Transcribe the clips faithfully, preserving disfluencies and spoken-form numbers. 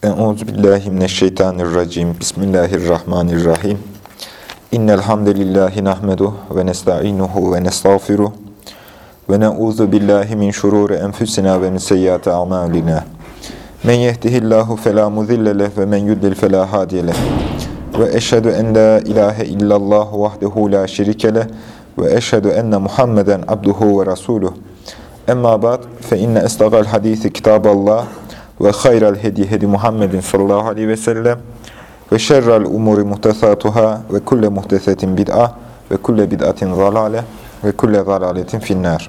Euzubillahimineşşeytanirracim. Bismillahirrahmanirrahim. İnnel hamdelellahi nahmeduhu ve nestainuhu ve nestağfiruh ve na'uzu billahi min şururi enfusina ve min seyyiati a'malina. Men yehdihillahu fela mudille leh ve men yudlil fela hadiye leh. Ve eşhedü en la ilahe illallah vahdehu la şerike leh ve eşhedü enne Muhammeden abduhu ve resuluh. Emma ba'd fe inne estağal hadisi kitaballah ve hayral hedi hedi Muhammedin sallallahu aleyhi ve sellem ve şerrel umuri muhtesatuhâ ve kulle muhtesetin bid'a ve kulle bid'atin zalâle ve kulle zalâletin finnâr.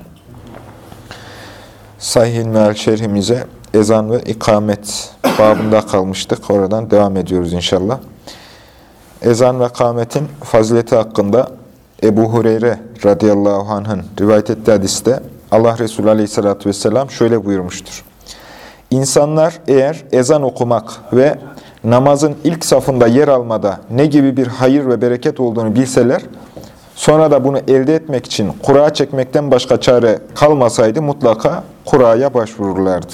Sahih-i Meal şerhimize ezan ve ikamet babında kalmıştık. Oradan devam ediyoruz inşallah. Ezan ve ikametin fazileti hakkında Ebu Hureyre radıyallahu anh'ın rivayet ettiği hadiste Allah Resulü aleyhissalatü vesselam şöyle buyurmuştur. İnsanlar eğer ezan okumak ve namazın ilk safında yer almada ne gibi bir hayır ve bereket olduğunu bilseler, sonra da bunu elde etmek için Kur'a çekmekten başka çare kalmasaydı mutlaka Kur'a'ya başvururlardı.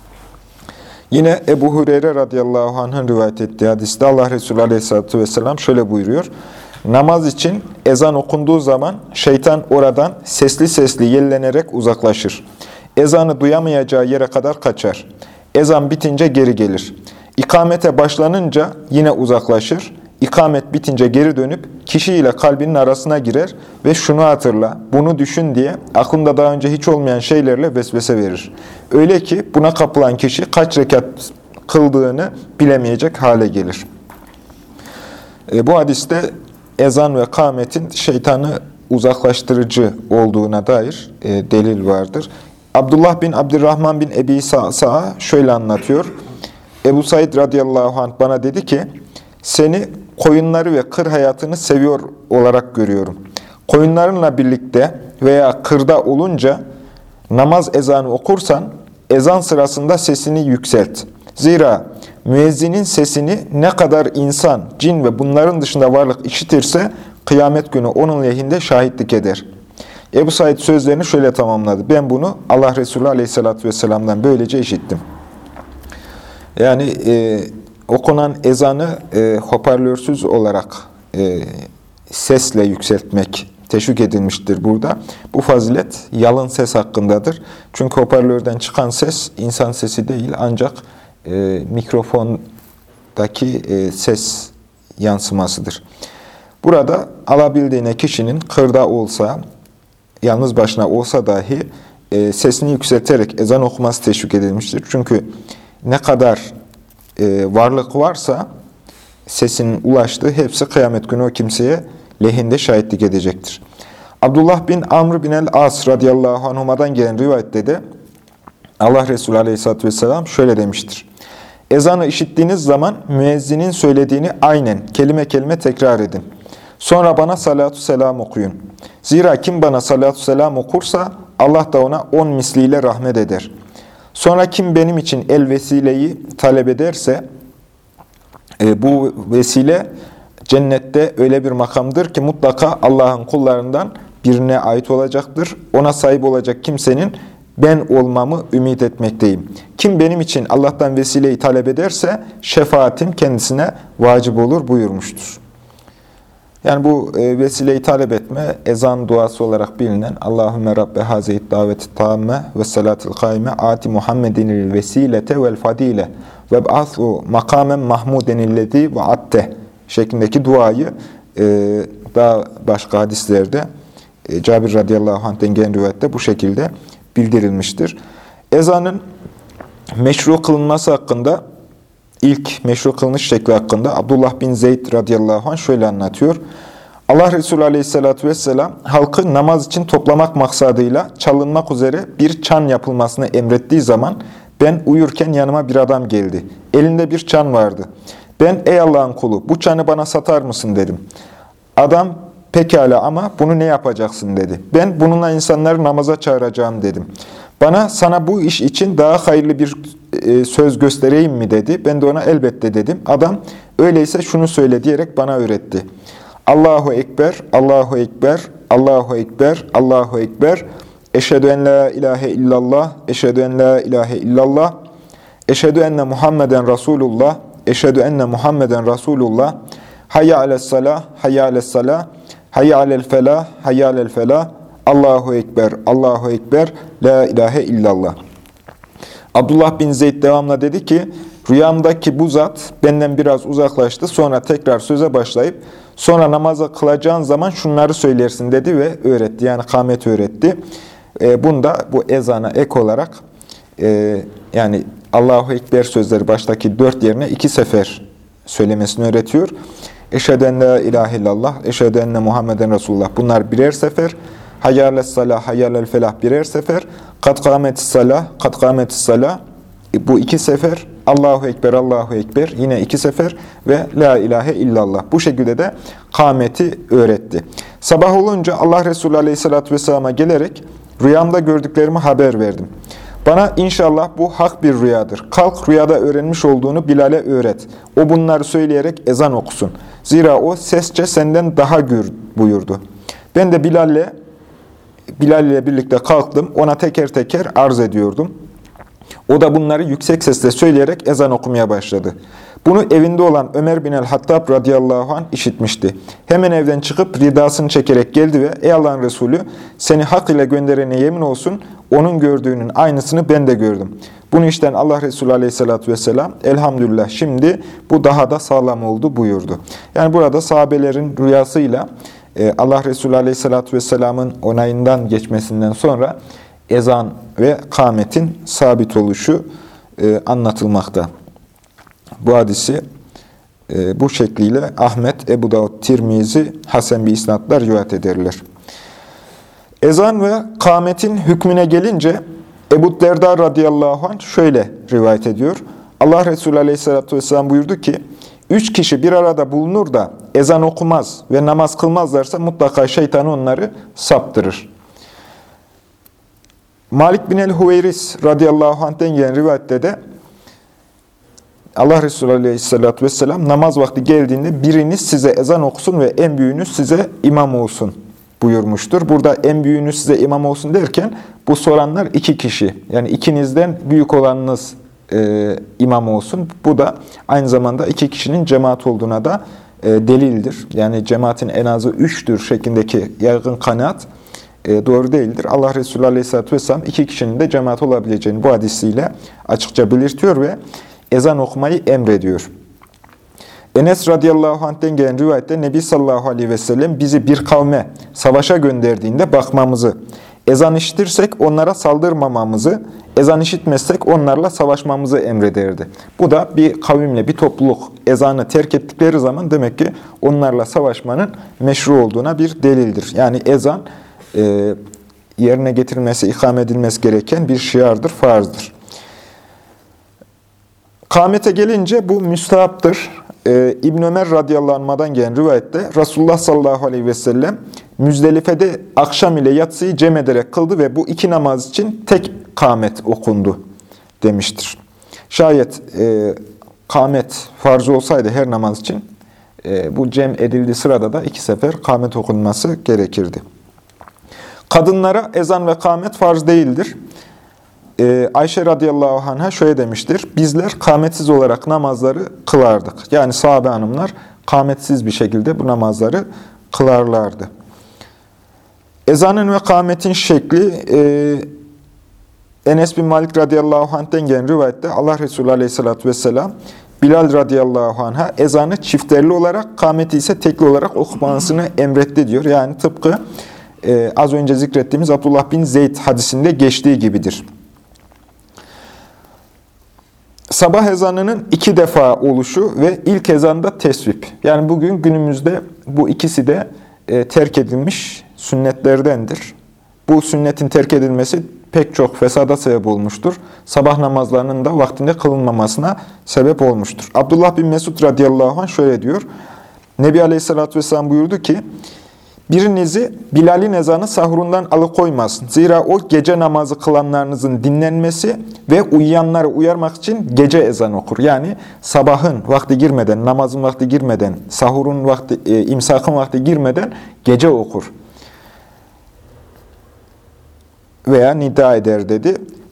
Yine Ebu Hureyre radıyallahu anh'ın rivayet ettiği hadiste Allah Resulü aleyhissalatü vesselam şöyle buyuruyor. Namaz için ezan okunduğu zaman şeytan oradan sesli sesli yellenerek uzaklaşır. Ezanı duyamayacağı yere kadar kaçar. Ezan bitince geri gelir. İkamete başlanınca yine uzaklaşır. İkamet bitince geri dönüp kişiyle kalbinin arasına girer ve şunu hatırla, bunu düşün diye aklında daha önce hiç olmayan şeylerle vesvese verir. Öyle ki buna kapılan kişi kaç rekat kıldığını bilemeyecek hale gelir. E, bu hadiste ezan ve kâmetin şeytanı uzaklaştırıcı olduğuna dair e, delil vardır. Abdullah bin Abdurrahman bin Ebi Sa'sa şöyle anlatıyor. Ebu Said radıyallahu anh bana dedi ki, seni koyunları ve kır hayatını seviyor olarak görüyorum. Koyunlarınla birlikte veya kırda olunca namaz ezanı okursan, ezan sırasında sesini yükselt. Zira müezzinin sesini ne kadar insan, cin ve bunların dışında varlık işitirse, kıyamet günü onun lehinde şahitlik eder. Ebu Said sözlerini şöyle tamamladı. Ben bunu Allah Resulü aleyhissalatü vesselam'dan böylece işittim. Yani e, okunan ezanı e, hoparlörsüz olarak e, sesle yükseltmek teşvik edilmiştir burada. Bu fazilet yalın ses hakkındadır. Çünkü hoparlörden çıkan ses insan sesi değil ancak e, mikrofondaki e, ses yansımasıdır. Burada alabildiğine kişinin kırda olsa, yalnız başına olsa dahi e, sesini yükselterek ezan okuması teşvik edilmiştir. Çünkü ne kadar e, varlık varsa sesinin ulaştığı hepsi kıyamet günü o kimseye lehinde şahitlik edecektir. Abdullah bin Amr bin el-As radıyallahu anhuma'dan gelen rivayette de Allah Resulü aleyhissalatü vesselam şöyle demiştir. Ezanı işittiğiniz zaman müezzinin söylediğini aynen kelime kelime tekrar edin. Sonra bana salatu selam okuyun. Zira kim bana salatu selam okursa Allah da ona on misliyle rahmet eder. Sonra kim benim için el vesileyi talep ederse e, bu vesile cennette öyle bir makamdır ki mutlaka Allah'ın kullarından birine ait olacaktır. Ona sahip olacak kimsenin ben olmamı ümit etmekteyim. Kim benim için Allah'tan vesileyi talep ederse şefaatim kendisine vacip olur buyurmuştur. Yani bu e, vesileyi talep etme, ezan duası olarak bilinen Allahümme Rabbe hazeyt daveti tamme ve salatil kaime ati Muhammedinil vesilete vel fadile ve ba'athu makamen mahmudenillezi ve atte şeklindeki duayı e, daha başka hadislerde e, Cabir radıyallahu anh'ten gelen rivayette bu şekilde bildirilmiştir. Ezanın meşru kılınması hakkında, İlk meşru kılınış şekli hakkında Abdullah bin Zeyd radıyallahu anh şöyle anlatıyor. Allah Resulü aleyhissalatü vesselam halkı namaz için toplamak maksadıyla çalınmak üzere bir çan yapılmasını emrettiği zaman ben uyurken yanıma bir adam geldi. Elinde bir çan vardı. Ben ey Allah'ın kulu bu çanı bana satar mısın dedim. Adam pekala ama bunu ne yapacaksın dedi. Ben bununla insanları namaza çağıracağım dedim. Bana sana bu iş için daha hayırlı bir e, söz göstereyim mi dedi. Ben de ona elbette dedim. Adam öyleyse şunu söyle diyerek bana öğretti. Allahu Ekber, Allahu Ekber, Allahu Ekber, Allahu Ekber. Eşhedü en la ilahe illallah, eşhedü en la ilahe illallah. Eşhedü enne Muhammeden Resulullah, eşhedü enne Muhammeden Resulullah, hayya alessalah, hayya alessalah, hayya alel felah, hayya alel felah, Allahu Ekber, Allahu Ekber, la ilahe illallah. Abdullah bin Zeyd devamla dedi ki, rüyamdaki bu zat benden biraz uzaklaştı, sonra tekrar söze başlayıp, sonra namazı kılacağın zaman şunları söylersin dedi ve öğretti. Yani kâmet öğretti. E, bunda bu ezana ek olarak, e, yani Allahu Ekber sözleri baştaki dört yerine iki sefer söylemesini öğretiyor. Eşhedü en la ilahe illallah, eşhedü enne Muhammeden Resulullah. Bunlar birer sefer. Hayyâles salah, hayyâlel felah birer sefer. Kad kâmetis salah, kad kâmetis salah. Bu iki sefer. Allahu Ekber, Allahu Ekber. Yine iki sefer. Ve la ilahe illallah. Bu şekilde de kâmeti öğretti. Sabah olunca Allah Resulü Aleyhisselatü Vesselam'a gelerek rüyamda gördüklerimi haber verdim. Bana inşallah bu hak bir rüyadır. Kalk rüyada öğrenmiş olduğunu Bilal'e öğret. O bunları söyleyerek ezan okusun. Zira o sesçe senden daha gür buyurdu. Ben de Bilal'le Bilal ile birlikte kalktım. Ona teker teker arz ediyordum. O da bunları yüksek sesle söyleyerek ezan okumaya başladı. Bunu evinde olan Ömer bin el-Hattab radıyallahu anh işitmişti. Hemen evden çıkıp ridasını çekerek geldi ve ey Allah'ın Resulü seni hak ile gönderene yemin olsun onun gördüğünün aynısını ben de gördüm. Bunu işten Allah Resulü aleyhissalatü vesselam elhamdülillah şimdi bu daha da sağlam oldu buyurdu. Yani burada sahabelerin rüyasıyla Allah Resulü aleyhissalatü vesselamın onayından geçmesinden sonra ezan ve kâmetin sabit oluşu anlatılmakta. Bu hadisi e, bu şekliyle Ahmet, Ebu Davud, Tirmizi, Hasan bir isnatla rivayet ederler. Ezan ve kâmetin hükmüne gelince Ebu Derda radıyallahu anh şöyle rivayet ediyor. Allah Resulü aleyhissalatü vesselam buyurdu ki, üç kişi bir arada bulunur da ezan okumaz ve namaz kılmazlarsa mutlaka şeytan onları saptırır. Malik bin el-Hüveyris radıyallahu anh'ten gelen rivayette de Allah Resulü Aleyhisselatü Vesselam namaz vakti geldiğinde biriniz size ezan okusun ve en büyüğünüz size imam olsun buyurmuştur. Burada en büyüğünüz size imam olsun derken bu soranlar iki kişi. Yani ikinizden büyük olanınız e, imam olsun. Bu da aynı zamanda iki kişinin cemaat olduğuna da e, delildir. Yani cemaatin en azı üçtür şeklindeki yaygın kanaat e, doğru değildir. Allah Resulü Aleyhisselatü Vesselam iki kişinin de cemaat olabileceğini bu hadisiyle açıkça belirtiyor ve ezan okumayı emrediyor. Enes radıyallahu anh'ten gelen rivayette Nebi sallallahu aleyhi ve sellem bizi bir kavme savaşa gönderdiğinde bakmamızı, ezan işitirsek onlara saldırmamamızı, ezan işitmezsek onlarla savaşmamızı emrederdi. Bu da bir kavimle, bir topluluk ezanı terk ettikleri zaman demek ki onlarla savaşmanın meşru olduğuna bir delildir. Yani ezan e, yerine getirilmesi, ikame edilmesi gereken bir şiardır, farzdır. Kâmete gelince bu müstahaptır. Ee, İbn Ömer radıyallahu anh'dan gelen rivayette Resulullah sallallahu aleyhi ve sellem Müzdelife'de akşam ile yatsıyı cem ederek kıldı ve bu iki namaz için tek kâmet okundu demiştir. Şayet e, kâmet farz olsaydı her namaz için e, bu cem edildiği sırada da iki sefer kâmet okunması gerekirdi. Kadınlara ezan ve kâmet farz değildir. Ayşe radıyallahu anh'a şöyle demiştir. Bizler kâmetsiz olarak namazları kılardık. Yani sahabe hanımlar kâmetsiz bir şekilde bu namazları kılarlardı. Ezanın ve kâmetin şekli Enes bin Malik radıyallahu anh'ten gelen rivayette Allah Resulü aleyhissalatü vesselam Bilal radıyallahu anh'a ezanı çifterli olarak, kâmeti ise tekli olarak okumasını emretti diyor. Yani tıpkı az önce zikrettiğimiz Abdullah bin Zeyd hadisinde geçtiği gibidir. Sabah ezanının iki defa oluşu ve ilk ezanda tesvip. Yani bugün günümüzde bu ikisi de e, terk edilmiş sünnetlerdendir. Bu sünnetin terk edilmesi pek çok fesada sebep olmuştur. Sabah namazlarının da vaktinde kılınmamasına sebep olmuştur. Abdullah bin Mesud radıyallahu anh şöyle diyor. Nebi Aleyhisselatü Vesselam buyurdu ki, birinizi Bilal'in ezanı sahurundan alıkoymasın. Zira o gece namazı kılanlarınızın dinlenmesi ve uyuyanları uyarmak için gece ezan okur. Yani sabahın vakti girmeden, namazın vakti girmeden, sahurun vakti, e, imsakın vakti girmeden gece okur. Veya nida eder dedi.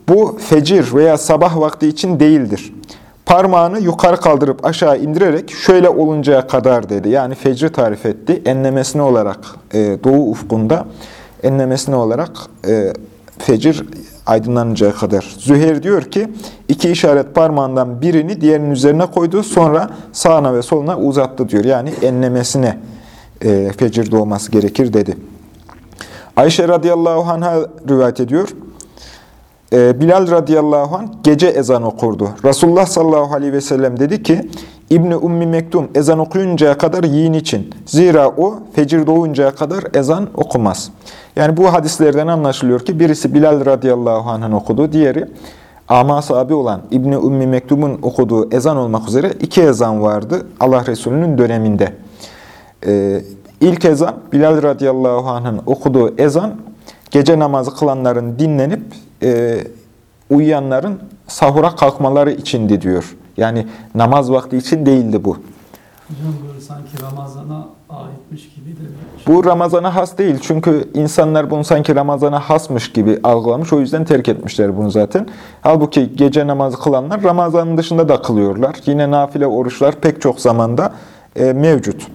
Bu fecir veya sabah vakti için değildir. Parmağını yukarı kaldırıp aşağı indirerek şöyle oluncaya kadar dedi. Yani fecri tarif etti. Enlemesine olarak e, doğu ufkunda enlemesine olarak e, fecir aydınlanıncaya kadar. Züheyr diyor ki iki işaret parmağından birini diğerinin üzerine koydu. Sonra sağına ve soluna uzattı diyor. Yani enlemesine e, fecir doğması gerekir dedi. Ayşe radıyallahu anh'a rivayet ediyor. Bilal radıyallahu anh gece ezan okurdu. Resulullah sallallahu aleyhi ve sellem dedi ki, İbni Ummi Mektum ezan okuyuncaya kadar yiyin için. Zira o fecir doğuncaya kadar ezan okumaz. Yani bu hadislerden anlaşılıyor ki birisi Bilal radıyallahu anh'ın okuduğu, diğeri ama sahabi olan İbni Ummi Mektum'un okuduğu ezan olmak üzere iki ezan vardı Allah Resulü'nün döneminde. Ee, ilk ezan Bilal radıyallahu anh'ın okuduğu ezan gece namazı kılanların dinlenip e, uyuyanların sahura kalkmaları içindi diyor. Yani namaz vakti için değildi bu. Hocam böyle sanki Ramazan'a aitmiş gibi de. Bu Ramazan'a has değil. Çünkü insanlar bunu sanki Ramazan'a hasmış gibi algılamış. O yüzden terk etmişler bunu zaten. Halbuki gece namazı kılanlar Ramazan'ın dışında da kılıyorlar. Yine nafile oruçlar pek çok zamanda e, mevcut.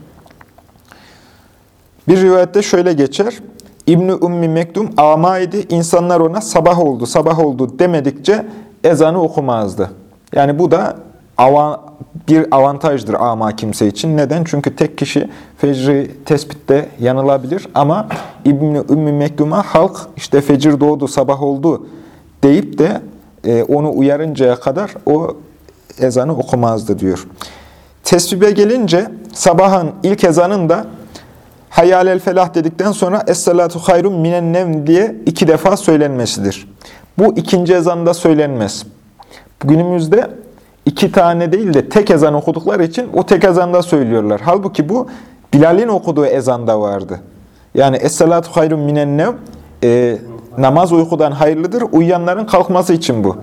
Bir rivayette şöyle geçer. İbn-i Ummi Mektum amaydı. İnsanlar ona sabah oldu, sabah oldu demedikçe ezanı okumazdı. Yani bu da avan, bir avantajdır ama kimse için. Neden? Çünkü tek kişi fecri tespitte yanılabilir ama İbn-i Ummi Mektum'a halk işte fecir doğdu, sabah oldu deyip de e, onu uyarıncaya kadar o ezanı okumazdı diyor. Tesbibe gelince sabahın ilk ezanında Hayyâlel felah dedikten sonra Es-salatu hayrun minen nevm diye iki defa söylenmesidir. Bu ikinci ezanda söylenmez. Günümüzde iki tane değil de tek ezan okudukları için o tek ezanda söylüyorlar. Halbuki bu Bilal'in okuduğu ezanda vardı. Yani Es-salatu hayrun minen nevm e, namaz uykudan hayırlıdır. Uyuyanların kalkması için bu.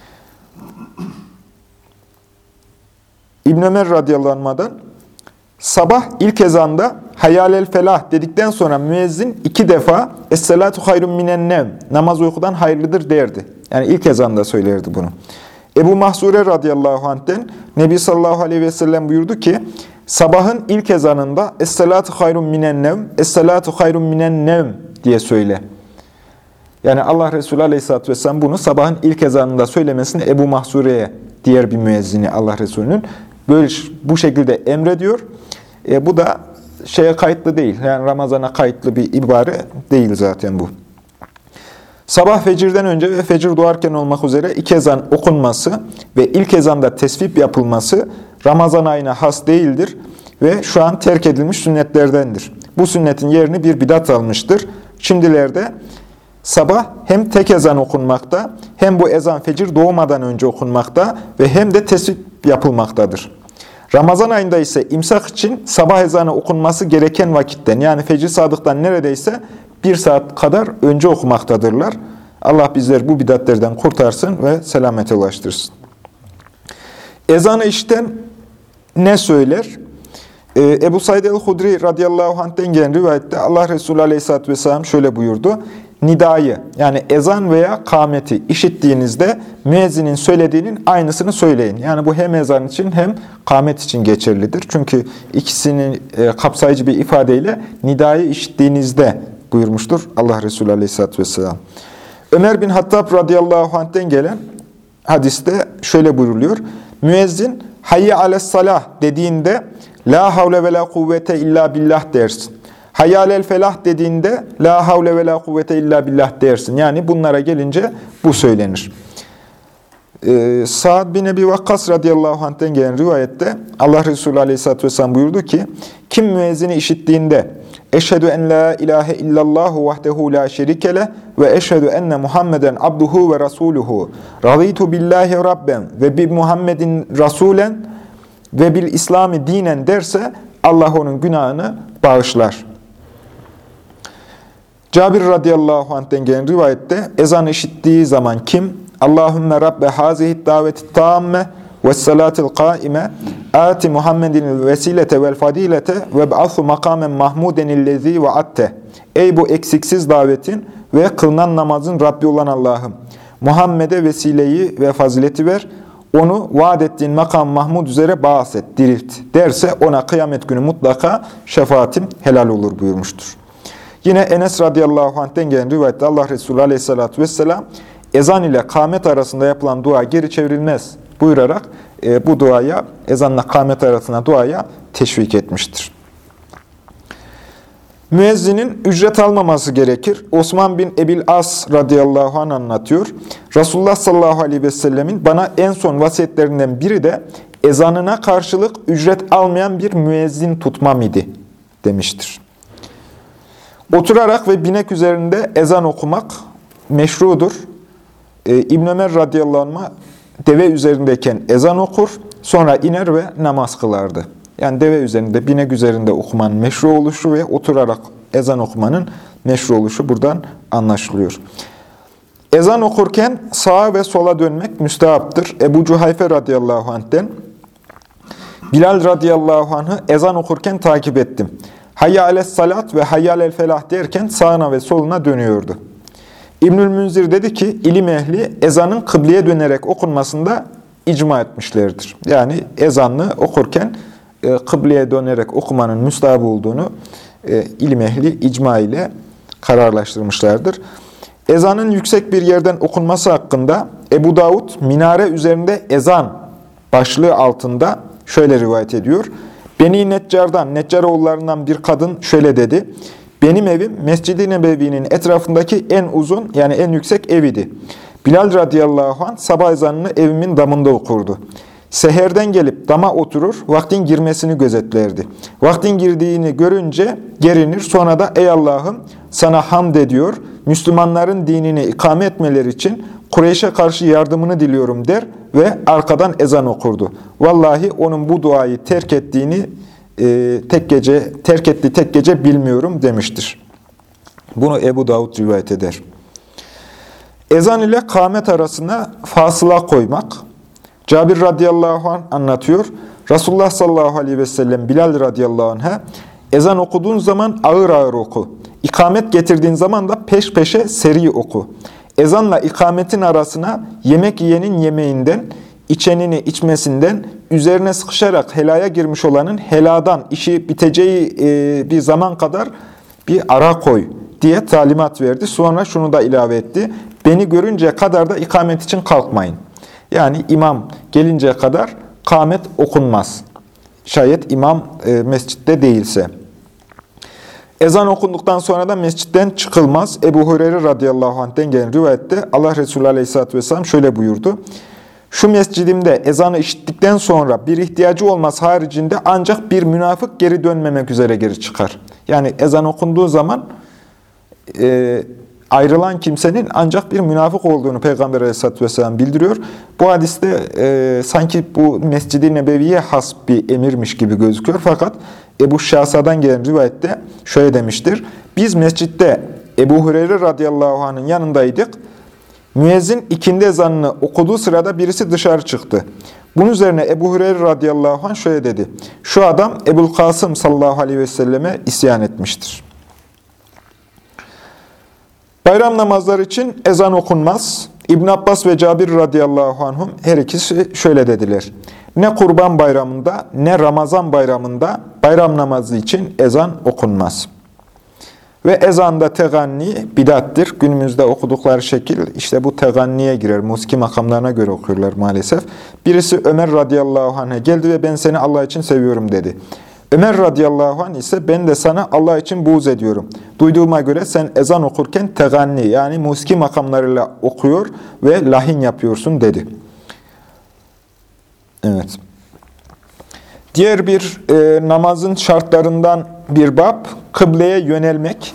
İbn Ömer radıyallahu anh'dan sabah ilk ezanda Hayyâlel felah dedikten sonra müezzin iki defa Es-salatu hayrun minen nevm namaz uykudan hayırlıdır derdi. Yani ilk ezanda söylerdi bunu. Ebu Mahzure radıyallahu anh'ten Nebi sallallahu aleyhi ve sellem buyurdu ki sabahın ilk ezanında Es-salatu hayrun minen nevm Es-salatu hayrun minen nevm diye söyle. Yani Allah Resulü aleyhisselatü vesselam bunu sabahın ilk ezanında söylemesini Ebu Mahzure'ye, diğer bir müezzini Allah Resulü'nün böyle bu şekilde emrediyor. E, bu da şeye kayıtlı değil. Yani Ramazan'a kayıtlı bir ibare değil zaten bu. Sabah fecirden önce ve fecir doğarken olmak üzere iki ezan okunması ve ilk ezanda tesvip yapılması Ramazan ayına has değildir ve şu an terk edilmiş sünnetlerdendir. Bu sünnetin yerini bir bidat almıştır. Şimdilerde sabah hem tek ezan okunmakta, hem bu ezan fecir doğmadan önce okunmakta ve hem de tesvip yapılmaktadır. Ramazan ayında ise imsak için sabah ezanı okunması gereken vakitten, yani fecir sadıktan neredeyse bir saat kadar önce okumaktadırlar. Allah bizleri bu bidatlerden kurtarsın ve selamete ulaştırsın. Ezanı işiten ne söyler? Ee, Ebu Said el-Hudri radıyallahu anh'ten gelen rivayette Allah Resulü aleyhisselatü vesselam şöyle buyurdu. Nidayı, yani ezan veya kâmeti işittiğinizde müezzinin söylediğinin aynısını söyleyin. Yani bu hem ezan için hem kâmet için geçerlidir. Çünkü ikisinin e, kapsayıcı bir ifadeyle nidayı işittiğinizde buyurmuştur Allah Resulü aleyhisselatü vesselam. Ömer bin Hattab radıyallahu anh'ten gelen hadiste şöyle buyruluyor. Müezzin hayye alessalah dediğinde la havle ve la kuvvete illa billah dersin. Hayyâlel felah dediğinde la havle ve la kuvvete illa billah dersin. Yani bunlara gelince bu söylenir. Ee, Sa'd bin Ebi Vakkas radıyallahu anh'ten gelen rivayette Allah Resulü aleyhisselatü vesselam buyurdu ki kim müezzini işittiğinde eşhedü en la ilahe illallahu vahdehu la şerikele ve eşhedü enne Muhammeden abduhu ve rasuluhu raditu billahi rabben ve bi Muhammedin rasulen ve bil İslami dinen derse Allah onun günahını bağışlar. Cabir radıyallahu anh'ten gelen rivayette ezan işittiği zaman kim Allahümme Rabbe hazihid daveti tamme ve salatil kaime ati Muhammedin vesilete vel fadilete ve ba'athu makamen mahmudenillezi ve atte. Ey bu eksiksiz davetin ve kılınan namazın Rabbi olan Allah'ım. Muhammed'e vesileyi ve fazileti ver. Onu vaat ettiğin makam Mahmud üzere bağız et, dirilt derse ona kıyamet günü mutlaka şefaatim helal olur buyurmuştur. Yine Enes radıyallahu anh'ten gelen rivayette Allah Resulü aleyhissalatü vesselam ezan ile kâmet arasında yapılan dua geri çevrilmez buyurarak e, bu duaya, ezanla kâmet arasında duaya teşvik etmiştir. Müezzinin ücret almaması gerekir. Osman bin Ebil As radıyallahu anh anlatıyor. Resulullah sallallahu aleyhi ve sellemin bana en son vasiyetlerinden biri de ezanına karşılık ücret almayan bir müezzin tutmam idi demiştir. Oturarak ve binek üzerinde ezan okumak meşrudur. Ee, İbn Ömer radıyallahu anh'a deve üzerindeyken ezan okur, sonra iner ve namaz kılardı. Yani deve üzerinde, binek üzerinde okumanın meşru oluşu ve oturarak ezan okumanın meşru oluşu buradan anlaşılıyor. Ezan okurken sağa ve sola dönmek müstehaptır. Ebu Cuhayfe radıyallahu anh'ten Bilal radıyallahu anh'ı ezan okurken takip ettim. Hayya ales salat ve hayya alel felah derken sağına ve soluna dönüyordu. İbnül Münzir dedi ki, ilim ehli ezanın kıbleye dönerek okunmasında icma etmişlerdir. Yani ezanı okurken e, kıbleye dönerek okumanın müstahap olduğunu e, ilim ehli icma ile kararlaştırmışlardır. Ezanın yüksek bir yerden okunması hakkında Ebu Davud minare üzerinde ezan başlığı altında şöyle rivayet ediyor. Beni Neccar'dan, Neccaroğullarından bir kadın şöyle dedi. Benim evim Mescid-i Nebevi'nin etrafındaki en uzun, yani en yüksek eviydi. Bilal radıyallahu anh sabah ezanını evimin damında okurdu. Seherden gelip dama oturur, vaktin girmesini gözetlerdi. Vaktin girdiğini görünce gerinir, sonra da ey Allah'ım sana hamd ediyor, Müslümanların dinini ikame etmeleri için Kureyş'e karşı yardımını diliyorum der ve arkadan ezan okurdu. Vallahi onun bu duayı terk ettiğini e, tek gece terk etti tek gece bilmiyorum demiştir. Bunu Ebu Davud rivayet eder. Ezan ile kâmet arasına fasıla koymak. Cabir radıyallahu anh anlatıyor. Resulullah sallallahu aleyhi ve sellem Bilal radıyallahu anh'a ezan okuduğun zaman ağır ağır oku. İkamet getirdiğin zaman da peş peşe seri oku. Ezanla ikametin arasına yemek yiyenin yemeğinden, içenini içmesinden, üzerine sıkışarak helaya girmiş olanın heladan, işi biteceği e, bir zaman kadar bir ara koy diye talimat verdi. Sonra şunu da ilave etti. Beni görünceye kadar da ikamet için kalkmayın. Yani imam gelinceye kadar kâmet okunmaz. Şayet imam e, mescitte değilse. Ezan okunduktan sonra da mescitten çıkılmaz. Ebu Hureyre radıyallahu anh'ten gelen rivayette Allah Resulü aleyhisselatü vesselam şöyle buyurdu. Şu mescidimde ezanı işittikten sonra bir ihtiyacı olmaz haricinde ancak bir münafık geri dönmemek üzere geri çıkar. Yani ezan okunduğu zaman e, ayrılan kimsenin ancak bir münafık olduğunu Peygamber aleyhisselatü vesselam bildiriyor. Bu hadiste e, sanki bu Mescid-i Nebevi'ye has bir emirmiş gibi gözüküyor. Fakat Ebu Şahsa'dan gelen rivayette şöyle demiştir. Biz mescitte Ebu Hureyre radıyallahu anh'ın yanındaydık. Müezzin ikindi ezanını okuduğu sırada birisi dışarı çıktı. Bunun üzerine Ebu Hureyre radıyallahu anh şöyle dedi. Şu adam Ebu'l Kasım sallallahu aleyhi ve selleme isyan etmiştir. Bayram namazları için ezan okunmaz. İbn Abbas ve Cabir radıyallahu anhum her ikisi şöyle dediler. Ne Kurban Bayramı'nda ne Ramazan Bayramı'nda bayram namazı için ezan okunmaz. Ve ezanda teganni bidattir. Günümüzde okudukları şekil işte bu teganniye girer. Musiki makamlarına göre okuyorlar maalesef. Birisi Ömer radıyallahu anh'a geldi ve ben seni Allah için seviyorum dedi. Ömer radıyallahu anh ise ben de sana Allah için buğz ediyorum. Duyduğuma göre sen ezan okurken teganni yani musiki makamlarıyla okuyor ve lahin yapıyorsun dedi. Evet. Diğer bir e, namazın şartlarından bir bab, kıbleye yönelmek.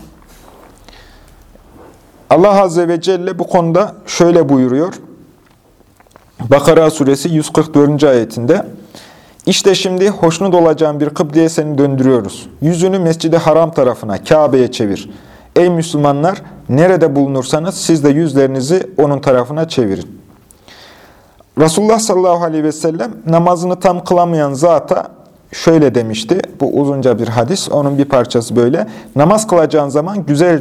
Allah Azze ve Celle bu konuda şöyle buyuruyor. Bakara suresi yüz kırk dördüncü ayetinde. İşte şimdi hoşnut olacağın bir kıbleye seni döndürüyoruz. Yüzünü Mescid-i Haram tarafına, Kabe'ye çevir. Ey Müslümanlar, nerede bulunursanız siz de yüzlerinizi onun tarafına çevirin. Resulullah sallallahu aleyhi ve sellem namazını tam kılamayan zata şöyle demişti. Bu uzunca bir hadis. Onun bir parçası böyle. Namaz kılacağın zaman güzelce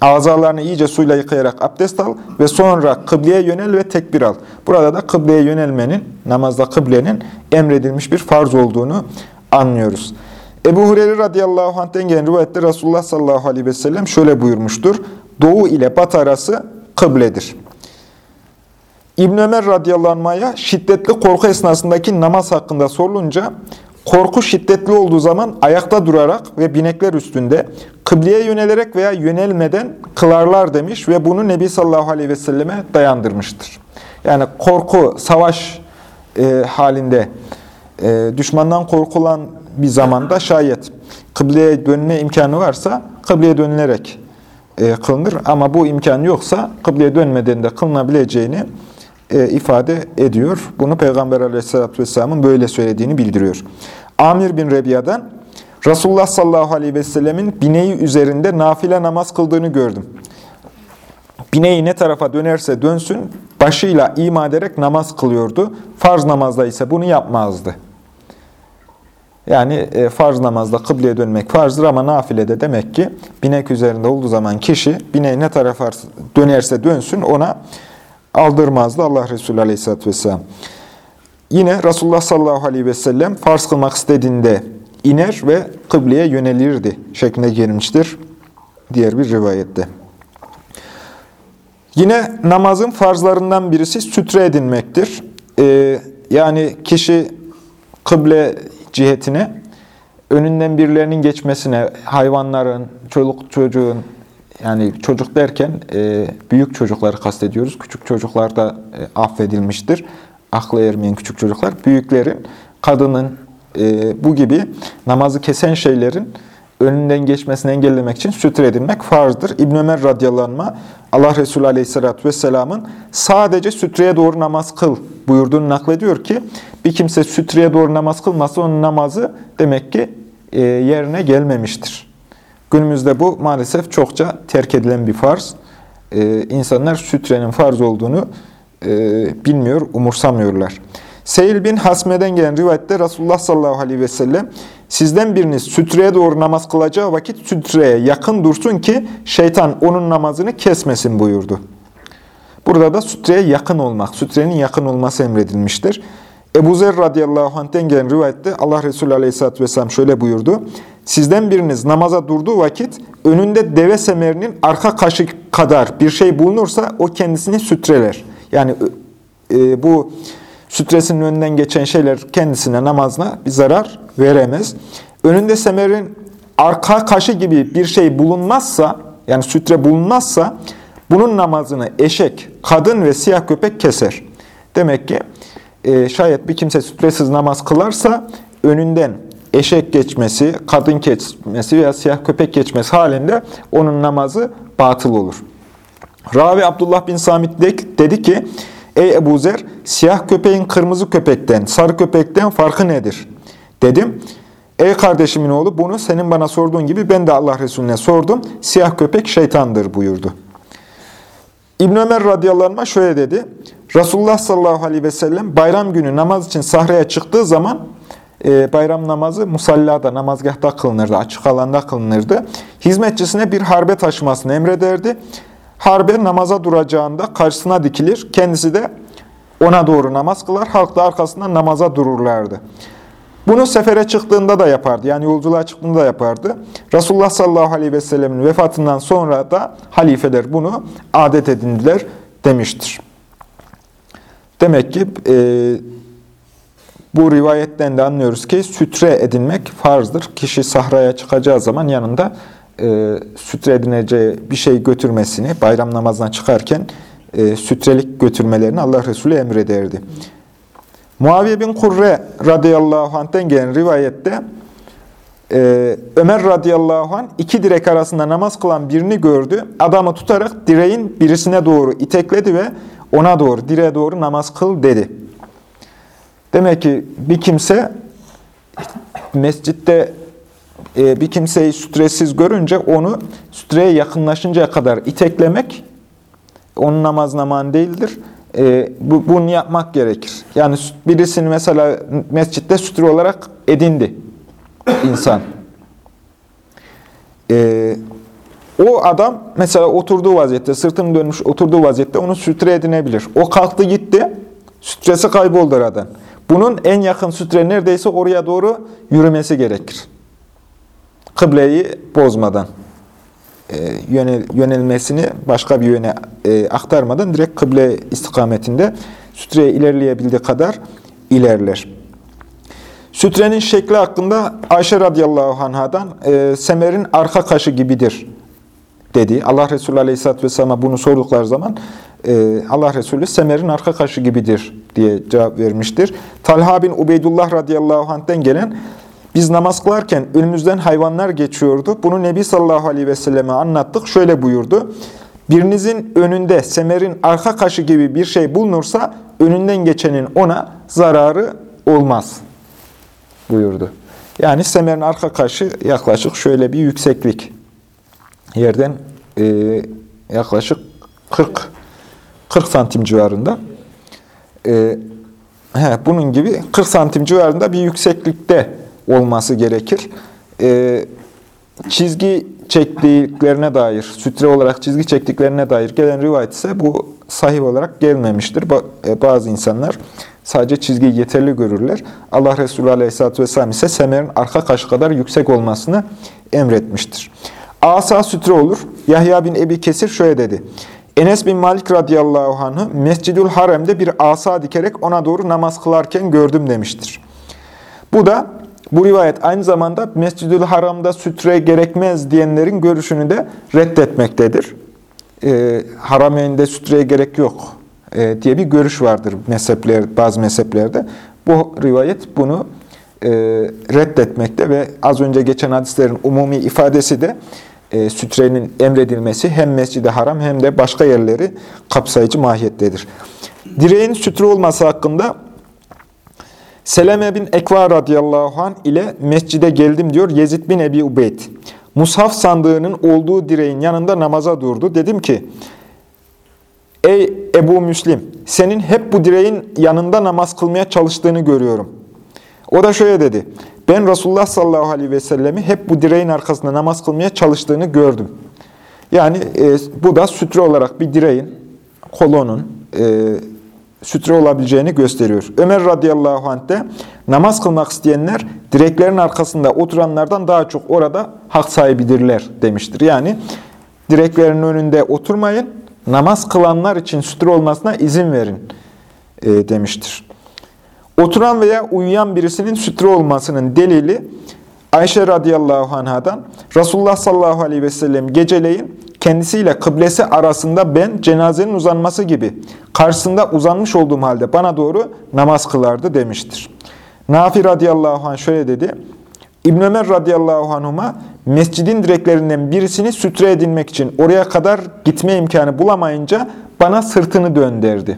Azalarını iyice suyla yıkayarak abdest al ve sonra kıbleye yönel ve tekbir al. Burada da kıbleye yönelmenin, namazda kıblenin emredilmiş bir farz olduğunu anlıyoruz. Ebu Hureyre radıyallahu anh'ten gelen rivayette Resulullah sallallahu aleyhi ve sellem şöyle buyurmuştur. Doğu ile batı arası kıbledir. İbn Ömer radıyallahu anh'a şiddetli korku esnasındaki namaz hakkında sorulunca, korku şiddetli olduğu zaman ayakta durarak ve binekler üstünde kıbleye yönelerek veya yönelmeden kılarlar demiş ve bunu Nebi sallallahu aleyhi ve selleme dayandırmıştır. Yani korku, savaş e, halinde e, düşmandan korkulan bir zamanda şayet kıbleye dönme imkanı varsa kıbleye dönülerek e, kılınır. Ama bu imkan yoksa kıbleye dönmeden de kılınabileceğini e, ifade ediyor. Bunu Peygamber aleyhissalatü vesselamın böyle söylediğini bildiriyor. Amir bin Rebiya'dan Resulullah sallallahu aleyhi ve sellemin bineği üzerinde nafile namaz kıldığını gördüm. Bineği ne tarafa dönerse dönsün başıyla ima ederek namaz kılıyordu. Farz namazda ise bunu yapmazdı. Yani e, farz namazda kıbleye dönmek farzdır ama nafilede demek ki binek üzerinde olduğu zaman kişi bineği ne tarafa dönerse dönsün ona aldırmazdı Allah Resulü aleyhisselatü vesselam. Yine Resulullah sallallahu aleyhi ve sellem farz kılmak istediğinde iner ve kıbleye yönelirdi şeklinde gelmiştir diğer bir rivayette. Yine namazın farzlarından birisi sütre edinmektir. Ee, yani kişi kıble cihetine önünden birilerinin geçmesine, hayvanların, çoluk çocuğun, yani çocuk derken e, büyük çocukları kastediyoruz. Küçük çocuklar da e, affedilmiştir. Aklı ermeyen küçük çocuklar. Büyüklerin, kadının e, bu gibi namazı kesen şeylerin önünden geçmesini engellemek için sütre edilmek farzdır. İbn Ömer radıyallahu anh, Allah Resulü aleyhissalatü vesselamın sadece sütreye doğru namaz kıl buyurduğunu naklediyor ki bir kimse sütreye doğru namaz kılmazsa onun namazı demek ki e, yerine gelmemiştir. Günümüzde bu maalesef çokça terk edilen bir farz. E, insanlar sütrenin farz olduğunu e, bilmiyor, umursamıyorlar. Seyil bin Hasme'den gelen rivayette Resulullah sallallahu aleyhi ve sellem sizden biriniz sütreye doğru namaz kılacağı vakit sütreye yakın dursun ki şeytan onun namazını kesmesin buyurdu. Burada da sütreye yakın olmak, sütrenin yakın olması emredilmiştir. Ebu Zer radıyallahu anh'ten gelen rivayette Allah Resulü aleyhisselatü vesselam şöyle buyurdu. Sizden biriniz namaza durduğu vakit önünde deve semerinin arka kaşı kadar bir şey bulunursa o kendisini sütreler. Yani e, bu sütresinin önünden geçen şeyler kendisine, namazına bir zarar veremez. Önünde semerin arka kaşı gibi bir şey bulunmazsa, yani sütre bulunmazsa bunun namazını eşek, kadın ve siyah köpek keser. Demek ki e, şayet bir kimse sütresiz namaz kılarsa önünden eşek geçmesi, kadın geçmesi veya siyah köpek geçmesi halinde onun namazı batıl olur. Ravi Abdullah bin Samit dedi ki, ey Ebu Zer, siyah köpeğin kırmızı köpekten, sarı köpekten farkı nedir? Dedim, ey kardeşimin oğlu bunu senin bana sorduğun gibi ben de Allah Resulüne sordum. Siyah köpek şeytandır buyurdu. İbn Ömer radıyallahu anh şöyle dedi. Resulullah sallallahu aleyhi ve sellem bayram günü namaz için sahraya çıktığı zaman e, bayram namazı musallada, namazgahta kılınırdı, açık alanda kılınırdı. Hizmetçisine bir harbe taşımasını emrederdi. Harbe namaza duracağında karşısına dikilir. Kendisi de ona doğru namaz kılar. Halk da arkasından namaza dururlardı. Bunu sefere çıktığında da yapardı. Yani yolculuğa çıktığında da yapardı. Resulullah sallallahu aleyhi ve sellemin vefatından sonra da halifeler bunu adet edindiler demiştir. Demek ki e, bu rivayetten de anlıyoruz ki sütre edinmek farzdır. Kişi sahraya çıkacağı zaman yanında e, sütre edineceği bir şey götürmesini, bayram namazına çıkarken e, sütrelik götürmelerini Allah Resulü emrederdi. Muaviye bin Kurre radıyallahu anh'ten gelen rivayette e, Ömer radıyallahu anh iki direk arasında namaz kılan birini gördü. Adamı tutarak direğin birisine doğru itekledi ve ona doğru, direğe doğru namaz kıl dedi. Demek ki bir kimse mescitte e, bir kimseyi sütresiz görünce onu sütreye yakınlaşıncaya kadar iteklemek onun namazına mani değildir. E, bu, bunu yapmak gerekir. Yani birisini mesela mescitte sütre olarak edindi insan. E, O adam mesela oturduğu vaziyette, sırtını dönmüş oturduğu vaziyette onu sütre edinebilir. O kalktı gitti, sütresi kayboldu aradan. Bunun en yakın sütre neredeyse oraya doğru yürümesi gerekir. Kıbleyi bozmadan, e, yönel, yönelmesini başka bir yöne e, aktarmadan direkt kıble istikametinde sütreye ilerleyebildiği kadar ilerler. Sütrenin şekli hakkında Ayşe radıyallahu anhadan e, semerin arka kaşı gibidir dedi. Allah Resulü aleyhisselatü vesselam'a bunu sordukları zaman e, Allah Resulü semerin arka kaşı gibidir diye cevap vermiştir. Talha bin Ubeydullah radıyallahu anh'ten gelen, biz namaz kılarken önümüzden hayvanlar geçiyordu. Bunu Nebi sallallahu aleyhi ve selleme anlattık. Şöyle buyurdu. Birinizin önünde semerin arka kaşı gibi bir şey bulunursa önünden geçenin ona zararı olmaz buyurdu. Yani semerin arka kaşı yaklaşık şöyle bir yükseklik. Yerden e, yaklaşık kırk kırk santim civarında. E, he, bunun gibi kırk santim civarında bir yükseklikte olması gerekir. E, çizgi çektiklerine dair, sütre olarak çizgi çektiklerine dair gelen rivayet ise bu sahih olarak gelmemiştir. Bazı insanlar sadece çizgiyi yeterli görürler. Allah Resulü Aleyhisselatü Vesselam ise semerin arka kaşı kadar yüksek olmasını emretmiştir. Asa sütre olur. Yahya bin Ebi Kesir şöyle dedi. Enes bin Malik radıyallahu anh'ı Mescid-ül Harem'de bir asa dikerek ona doğru namaz kılarken gördüm demiştir. Bu da bu rivayet aynı zamanda Mescid-ül Haram'da sütre gerekmez diyenlerin görüşünü de reddetmektedir. Ee, Harameyn'de sütreye gerek yok e, diye bir görüş vardır mezhepler, bazı mezheplerde. Bu rivayet bunu e, reddetmekte ve az önce geçen hadislerin umumi ifadesi de e, sütrenin emredilmesi hem Mescid-i Haram hem de başka yerleri kapsayıcı mahiyettedir. Direğin sütre olması hakkında Seleme bin Ekva radıyallahu anh ile mescide geldim diyor Yezid bin Ebi Ubeyd. Mushaf sandığının olduğu direğin yanında namaza durdu. Dedim ki, ey Ebu Müslim, senin hep bu direğin yanında namaz kılmaya çalıştığını görüyorum. O da şöyle dedi, ben Resulullah sallallahu aleyhi ve sellemi hep bu direğin arkasında namaz kılmaya çalıştığını gördüm. Yani e, bu da sütre olarak bir direğin, kolonun, e, sütre olabileceğini gösteriyor. Ömer radıyallahu anh de namaz kılmak isteyenler direklerin arkasında oturanlardan daha çok orada hak sahibidirler demiştir. Yani direklerin önünde oturmayın, namaz kılanlar için sütre olmasına izin verin e, demiştir. Oturan veya uyuyan birisinin sütre olmasının delili Ayşe radıyallahu anhadan Resulullah sallallahu aleyhi ve sellem geceleyin kendisiyle kıblesi arasında ben cenazenin uzanması gibi karşısında uzanmış olduğum halde bana doğru namaz kılardı demiştir. Nafi radıyallahu anh şöyle dedi. İbn Ömer radıyallahu anhuma mescidin direklerinden birisini sütre edinmek için oraya kadar gitme imkanı bulamayınca bana sırtını dön derdi.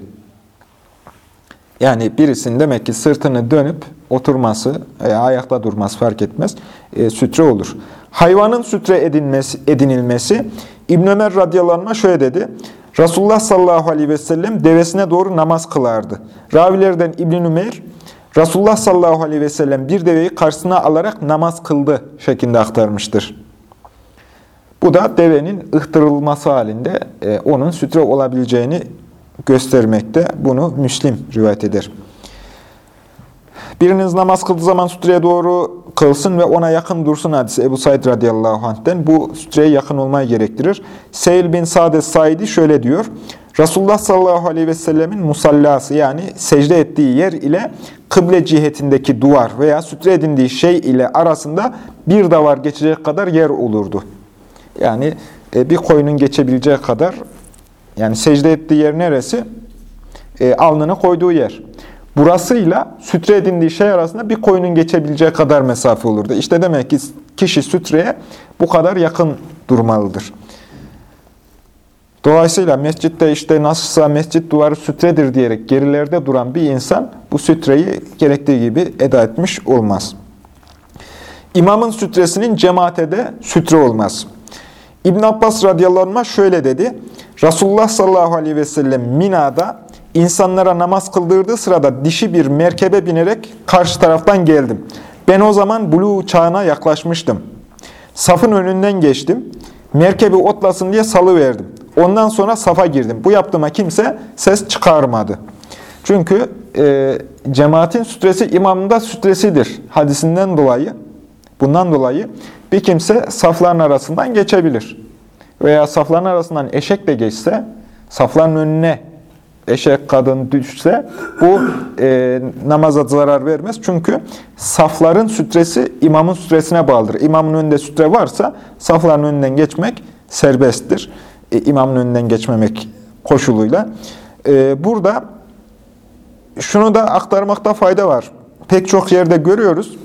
Yani birisinin demek ki sırtını dönüp oturması veya ayakta durması fark etmez, e, sütre olur. Hayvanın sütre edinmesi, edinilmesi İbn Ömer radıyallahu anh şöyle dedi. Resulullah sallallahu aleyhi ve sellem devesine doğru namaz kılardı. Ravilerden İbn Ümeyr, Resulullah sallallahu aleyhi ve sellem bir deveyi karşısına alarak namaz kıldı şeklinde aktarmıştır. Bu da devenin ıhtırılması halinde e, onun sütre olabileceğini göstermekte. Bunu Müslim rivayet eder. Biriniz namaz kıldığı zaman sütreye doğru kılsın ve ona yakın dursun hadisi Ebu Said radıyallahu anh'ten. Bu sütreye yakın olmayı gerektirir. Seyl bin Sa'd Saidi şöyle diyor. Resulullah sallallahu aleyhi ve sellemin musallası yani secde ettiği yer ile kıble cihetindeki duvar veya sütre edindiği şey ile arasında bir davar geçecek kadar yer olurdu. Yani bir koyunun geçebileceği kadar, yani secde ettiği yer neresi? E, alnını koyduğu yer. Burasıyla sütre edindiği şey arasında bir koyunun geçebileceği kadar mesafe olurdu. İşte demek ki kişi sütreye bu kadar yakın durmalıdır. Dolayısıyla mescitte işte nasılsa mescit duvarı sütredir diyerek gerilerde duran bir insan bu sütreyi gerektiği gibi eda etmiş olmaz. İmamın sütresinin cemaate de sütre olmaz. İbn Abbas radıyallahu anh şöyle dedi. Resulullah sallallahu aleyhi ve sellem Mina'da insanlara namaz kıldırdığı sırada dişi bir merkebe binerek karşı taraftan geldim. Ben o zaman buluğ çağına yaklaşmıştım. Safın önünden geçtim. Merkebi otlasın diye salıverdim. Ondan sonra safa girdim. Bu yaptığıma kimse ses çıkarmadı. Çünkü e, cemaatin sütresi imamın da sütresidir hadisinden dolayı. Bundan dolayı bir kimse safların arasından geçebilir. Veya safların arasından eşek de geçse, safların önüne eşek, kadın düşse bu e, namaza zarar vermez. Çünkü safların sütresi imamın sütresine bağlıdır. İmamın önünde sütre varsa safların önünden geçmek serbesttir. E, imamın önünden geçmemek koşuluyla. E, burada şunu da aktarmakta fayda var. Pek çok yerde görüyoruz.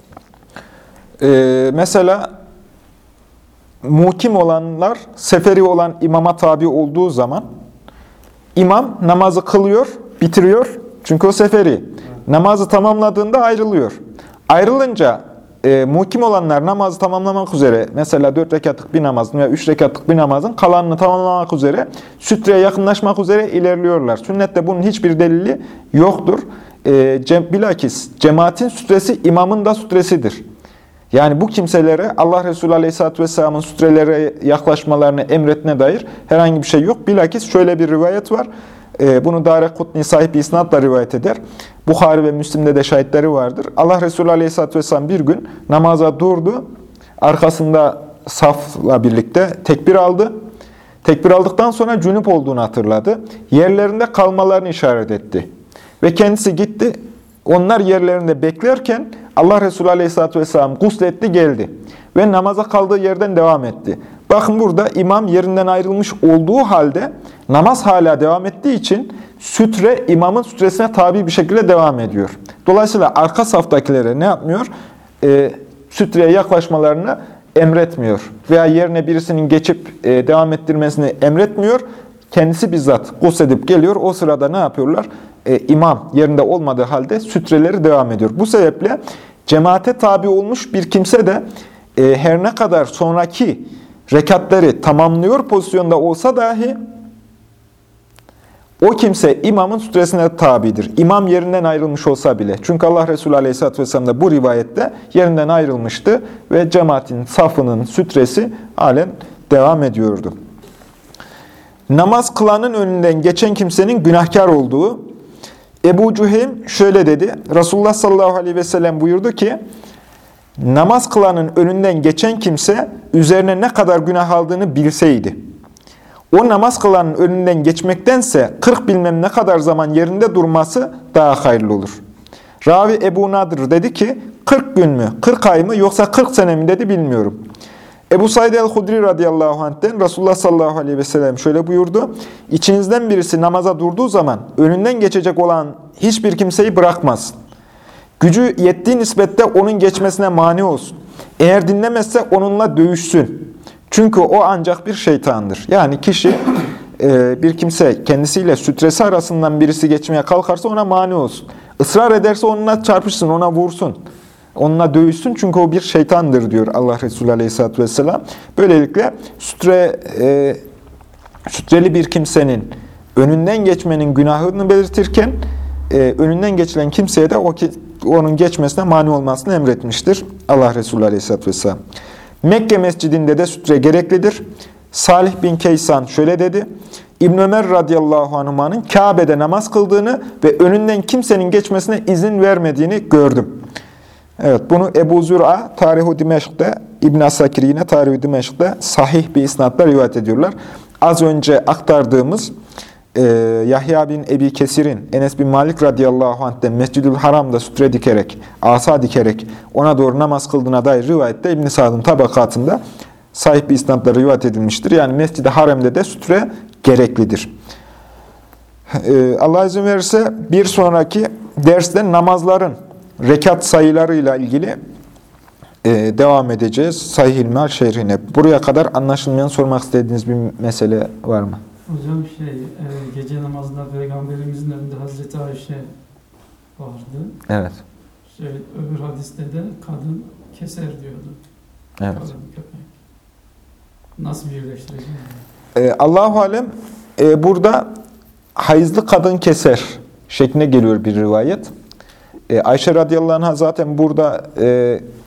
E, mesela mukim olanlar seferi olan imama tabi olduğu zaman İmam namazı kılıyor, bitiriyor. Çünkü o seferi. Namazı tamamladığında ayrılıyor. Ayrılınca e, mukim olanlar namazı tamamlamak üzere, mesela dört rekatlık bir namazın veya üç rekatlık bir namazın kalanını tamamlamak üzere, sütreye yakınlaşmak üzere ilerliyorlar. Sünnette bunun hiçbir delili yoktur. E, cem, bilakis cemaatin sütresi imamın da sütresidir. Yani bu kimselere Allah Resulü Aleyhisselatü Vesselam'ın sütrelere yaklaşmalarını emretine dair herhangi bir şey yok. Bilakis şöyle bir rivayet var. Bunu Daraqutni sahip isnadla rivayet eder. Bukhari ve Müslim'de de şahitleri vardır. Allah Resulü Aleyhisselatü Vesselam bir gün namaza durdu. Arkasında safla birlikte tekbir aldı. Tekbir aldıktan sonra cünüp olduğunu hatırladı. Yerlerinde kalmalarını işaret etti. Ve kendisi gitti. Onlar yerlerinde beklerken Allah Resulü Aleyhisselatü Vesselam gusletti geldi. Ve namaza kaldığı yerden devam etti. Bakın burada imam yerinden ayrılmış olduğu halde namaz hala devam ettiği için sütre imamın sütresine tabi bir şekilde devam ediyor. Dolayısıyla arka saftakilere ne yapmıyor? E, sütreye yaklaşmalarını emretmiyor. Veya yerine birisinin geçip e, devam ettirmesini emretmiyor. Kendisi bizzat gusledip geliyor. O sırada ne yapıyorlar? E, imam yerinde olmadığı halde sütreleri devam ediyor. Bu sebeple cemaate tabi olmuş bir kimse de e, her ne kadar sonraki rekatları tamamlıyor pozisyonda olsa dahi o kimse imamın sütresine tabidir. İmam yerinden ayrılmış olsa bile. Çünkü Allah Resulü Aleyhisselatü Vesselam da bu rivayette yerinden ayrılmıştı ve cemaatin safının sütresi halen devam ediyordu. Namaz kılanın önünden geçen kimsenin günahkar olduğu. Ebu Cüheym şöyle dedi. Resulullah sallallahu aleyhi ve sellem buyurdu ki, namaz kılanın önünden geçen kimse üzerine ne kadar günah aldığını bilseydi, o namaz kılanın önünden geçmektense kırk bilmem ne kadar zaman yerinde durması daha hayırlı olur. Ravi Ebu Nadir dedi ki, kırk gün mü, kırk ay mı yoksa kırk sene mi dedi bilmiyorum. Ebu Said el-Hudri radıyallahu anh'ten Resulullah sallallahu aleyhi ve sellem şöyle buyurdu. İçinizden birisi namaza durduğu zaman önünden geçecek olan hiçbir kimseyi bırakmaz. Gücü yettiği nispette onun geçmesine mani olsun. Eğer dinlemezse onunla dövüşsün. Çünkü o ancak bir şeytandır. Yani kişi bir kimse kendisiyle sütresi arasından birisi geçmeye kalkarsa ona mani olsun. Israr ederse onunla çarpışsın, ona vursun. Onunla dövüşsün çünkü o bir şeytandır diyor Allah Resulü Aleyhisselatü Vesselam. Böylelikle sütre, e, sütreli bir kimsenin önünden geçmenin günahını belirtirken e, önünden geçilen kimseye de o ki, onun geçmesine mani olmasını emretmiştir Allah Resulü Aleyhisselatü Vesselam. Mekke mescidinde de sütre gereklidir. Salih bin Keysan şöyle dedi. İbn Ömer radıyallahu anh'ın Kabe'de namaz kıldığını ve önünden kimsenin geçmesine izin vermediğini gördüm. Evet, bunu Ebu Zür'a Tarih-i Dimeşk'te, İbn Asakir yine Tarih-i Dimeşk'te sahih bir isnatla rivayet ediyorlar. Az önce aktardığımız e, Yahya bin Ebi Kesir'in Enes bin Malik radıyallahu anh'ten Mescid-ül Haram'da sütre dikerek, asa dikerek ona doğru namaz kıldığına dair rivayette İbn Sa'd'ın tabakatında sahih bir isnatla rivayet edilmiştir. Yani Mescid-i Haram'da da sütre gereklidir. E, Allah izin verirse bir sonraki derste namazların rekat sayılarıyla ilgili e, devam edeceğiz. Sahih-i İlmihal şerhine. Buraya kadar anlaşılmayan, sormak istediğiniz bir mesele var mı? Hocam şey, e, gece namazında Peygamberimizin önünde Hazreti Ayşe vardı. Evet. Şey, öbür hadiste de kadın keser diyordu. Evet. Kadın, köpek. Nasıl birleştireceğiz? E, Allahu alem e, burada hayızlı kadın keser şeklinde geliyor bir rivayet. Ayşe radıyallahu anh'a zaten burada e,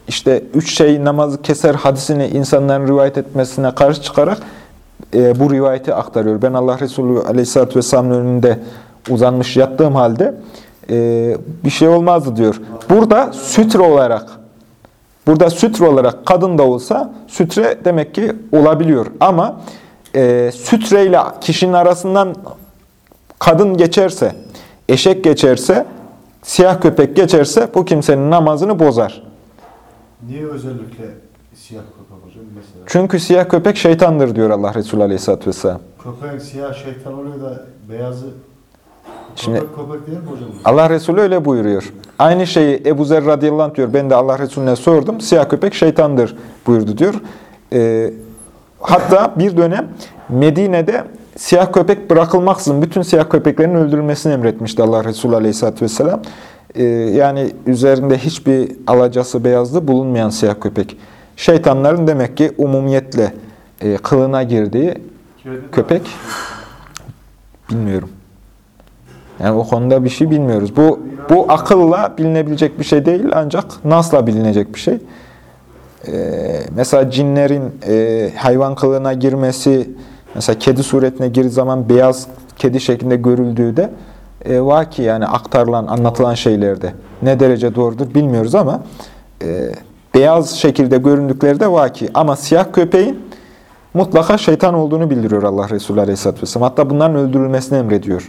işte üç şey namazı keser hadisini insanların rivayet etmesine karşı çıkarak e, bu rivayeti aktarıyor. Ben Allah Resulü Aleyhisselatü Vesselam'ın önünde uzanmış yattığım halde e, bir şey olmazdı diyor. Burada sütre olarak burada sütre olarak kadın da olsa sütre demek ki olabiliyor. Ama e, sütreyle kişinin arasından kadın geçerse, eşek geçerse, siyah köpek geçerse bu kimsenin namazını bozar. Niye özellikle siyah köpek hocam mesela? Çünkü siyah köpek şeytandır diyor Allah Resulü Aleyhisselatü Vesselam. Köpeğin siyah şeytan oluyor da beyazı Şimdi köpek köpek değil mi hocam? Allah Resulü öyle buyuruyor. Aynı şeyi Ebu Zer radıyallahu anh diyor. Ben de Allah Resulüne sordum. Siyah köpek şeytandır buyurdu diyor. Ee, hatta bir dönem Medine'de siyah köpek bırakılmaksızın bütün siyah köpeklerin öldürülmesini emretmişti Allah Resulü Aleyhisselatü Vesselam. Ee, yani üzerinde hiçbir alacası beyazlı bulunmayan siyah köpek. Şeytanların demek ki umumiyetle e, kılına girdiği köpek. Bilmiyorum. Yani o konuda bir şey bilmiyoruz. Bu bu akılla bilinebilecek bir şey değil ancak nasla bilinecek bir şey. Ee, mesela cinlerin e, hayvan kılığına girmesi, mesela kedi suretine girdiği zaman beyaz kedi şeklinde görüldüğü de e, vaki yani aktarılan, anlatılan şeylerde. Ne derece doğrudur bilmiyoruz ama e, beyaz şekilde göründükleri de vaki. Ama siyah köpeğin mutlaka şeytan olduğunu bildiriyor Allah Resulü Aleyhisselatü Vesselam. Hatta bunların öldürülmesini emrediyor.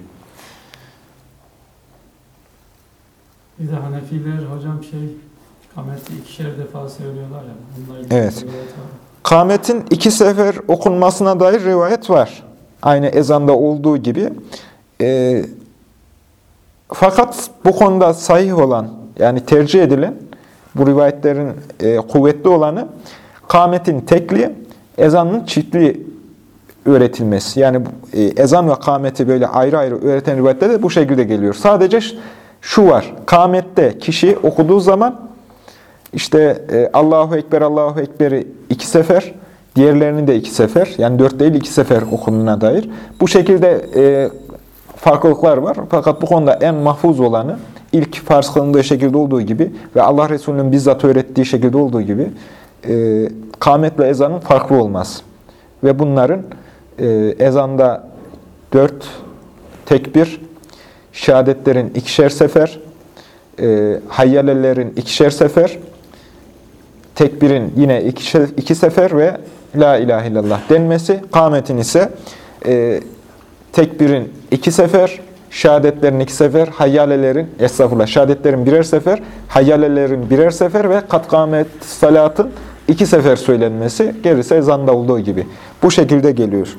Bir de Hanefiler hocam şey kameti ikişer defa söylüyorlar ya. Bununla ilgili Evet. rivayet var. Kametin iki sefer okunmasına dair rivayet var. Aynı ezanda olduğu gibi. E, fakat bu konuda sahih olan, yani tercih edilen, bu rivayetlerin e, kuvvetli olanı, kametin tekli, ezanın çiftli öğretilmesi. Yani e, ezan ve kameti böyle ayrı ayrı öğreten rivayetler de bu şekilde geliyor. Sadece şu var, kamette kişi okuduğu zaman işte e, Allahu Ekber, Allahu Ekber'i iki sefer, diğerlerini de iki sefer, yani dört değil iki sefer okunduğuna dair. Bu şekilde e, farklılıklar var. Fakat bu konuda en mahfuz olanı, ilk farz kılındığı şekilde olduğu gibi ve Allah Resulü'nün bizzat öğrettiği şekilde olduğu gibi e, kâmet ve ezanın farklı olmaz. Ve bunların e, ezanda dört tekbir, şehadetlerin ikişer sefer, e, hayyalelerin ikişer sefer, tekbirin yine iki, iki sefer ve la ilahe illallah denmesi, kâmetin ise e, tekbirin iki sefer, şehadetlerin iki sefer, hayyalelerin, estağfurullah, şehadetlerin birer sefer, hayyalelerin birer sefer ve kat kâmet salatın iki sefer söylenmesi, gerisi ezanda olduğu gibi. Bu şekilde geliyor.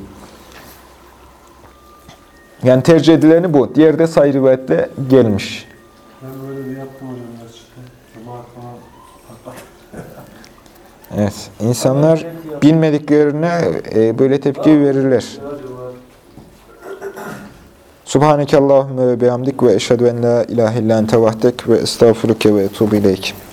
Yani tercih edileni bu. Diğeri de sayı rivayetle gelmiş. Ben böyle bir yaptım hocam gerçekten. Cuma falan. Evet. İnsanlar bilmediklerine e, böyle tepki verirler. Subhaneke Allahümme ve bihamdik ve eşhedü en la ilahe illa ente vahdek ve estağfuruke ve etubu ileyk.